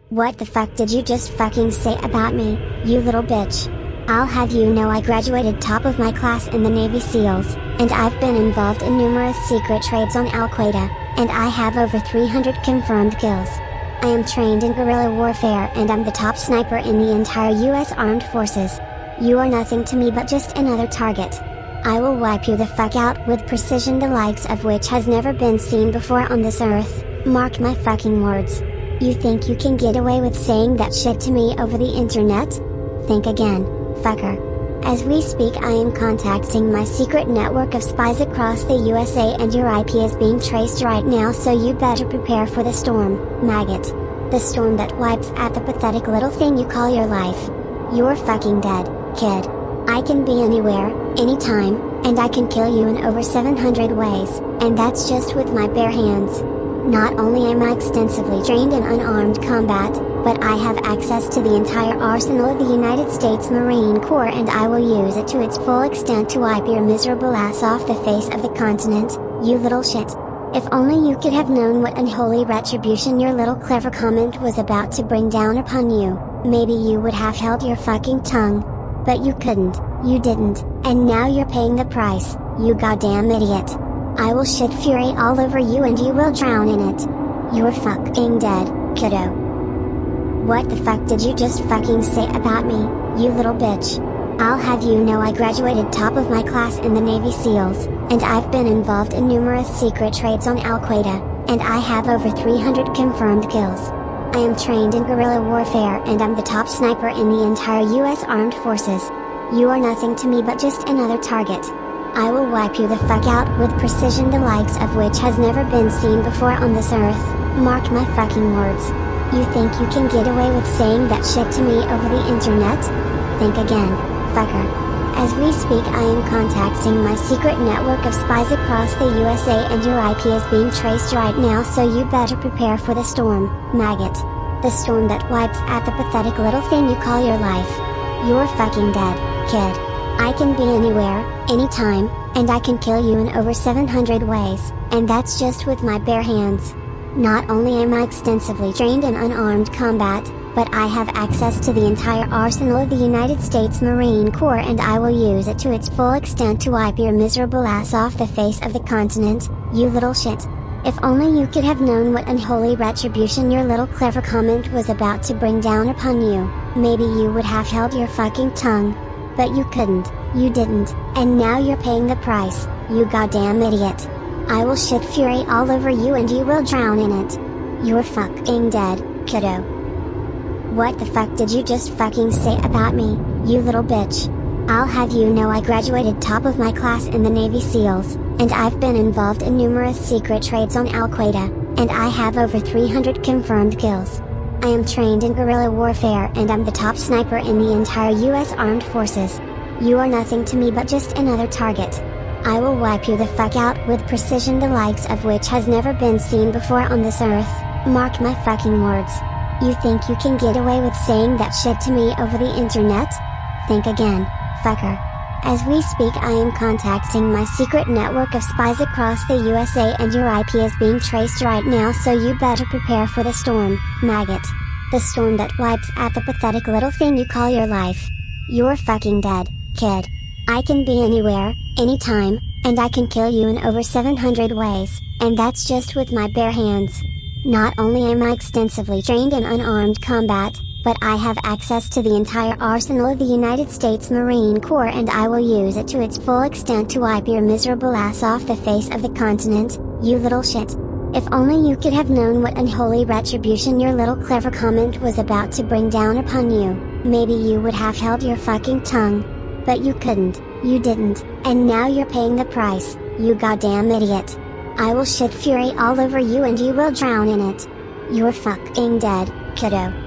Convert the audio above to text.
What the fuck did you just fucking say about me, you little bitch? I'll have you know I graduated top of my class in the Navy SEALs, and I've been involved in numerous secret trades on Al Qaeda, and I have over 300 confirmed kills. I am trained in guerrilla warfare and I'm the top sniper in the entire US Armed Forces. You are nothing to me but just another target. I will wipe you the fuck out with precision the likes of which has never been seen before on this earth, mark my fucking words. You think you can get away with saying that shit to me over the internet? Think again, fucker. As we speak I am contacting my secret network of spies across the USA and your IP is being traced right now, so you better prepare for the storm, maggot. The storm that wipes out the pathetic little thing you call your life. You're fucking dead, kid. I can be anywhere, anytime, and I can kill you in over 700 ways, and that's just with my bare hands. Not only am I extensively trained in unarmed combat, but I have access to the entire arsenal of the United States Marine Corps, and I will use it to its full extent to wipe your miserable ass off the face of the continent, you little shit. If only you could have known what unholy retribution your little clever comment was about to bring down upon you, maybe you would have held your fucking tongue. But you couldn't, you didn't, and now you're paying the price, you goddamn idiot. I will shit fury all over you and you will drown in it. You're fucking dead, kiddo. What the fuck did you just fucking say about me, you little bitch? I'll have you know I graduated top of my class in the Navy SEALs, and I've been involved in numerous secret trades on Al Qaeda, and I have over 300 confirmed kills. I am trained in guerrilla warfare and I'm the top sniper in the entire US Armed Forces. You are nothing to me but just another target. I will wipe you the fuck out with precision the likes of which has never been seen before on this earth, mark my fucking words. You think you can get away with saying that shit to me over the internet? Think again, fucker. As we speak I am contacting my secret network of spies across the USA and your IP is being traced right now, so you better prepare for the storm, maggot. The storm that wipes out the pathetic little thing you call your life. You're fucking dead, kid. I can be anywhere, anytime, and I can kill you in over 700 ways, and that's just with my bare hands. Not only am I extensively trained in unarmed combat, but I have access to the entire arsenal of the United States Marine Corps, and I will use it to its full extent to wipe your miserable ass off the face of the continent, you little shit. If only you could have known what unholy retribution your little clever comment was about to bring down upon you, maybe you would have held your fucking tongue. But you couldn't, you didn't, and now you're paying the price, you goddamn idiot. I will shit fury all over you and you will drown in it. You're fucking dead, kiddo. What the fuck did you just fucking say about me, you little bitch? I'll have you know I graduated top of my class in the Navy SEALs, and I've been involved in numerous secret trades on Al Qaeda, and I have over 300 confirmed kills. I am trained in guerrilla warfare and I'm the top sniper in the entire US Armed Forces. You are nothing to me but just another target. I will wipe you the fuck out with precision the likes of which has never been seen before on this earth, mark my fucking words. You think you can get away with saying that shit to me over the internet? Think again, fucker. As we speak I am contacting my secret network of spies across the USA and your IP is being traced right now, so you better prepare for the storm, maggot. The storm that wipes out the pathetic little thing you call your life. You're fucking dead, kid. I can be anywhere, anytime, and I can kill you in over 700 ways, and that's just with my bare hands. Not only am I extensively trained in unarmed combat, but I have access to the entire arsenal of the United States Marine Corps, and I will use it to its full extent to wipe your miserable ass off the face of the continent, you little shit. If only you could have known what unholy retribution your little clever comment was about to bring down upon you, maybe you would have held your fucking tongue. But you couldn't, you didn't, and now you're paying the price, you goddamn idiot. I will shit fury all over you and you will drown in it. You're fucking dead, kiddo.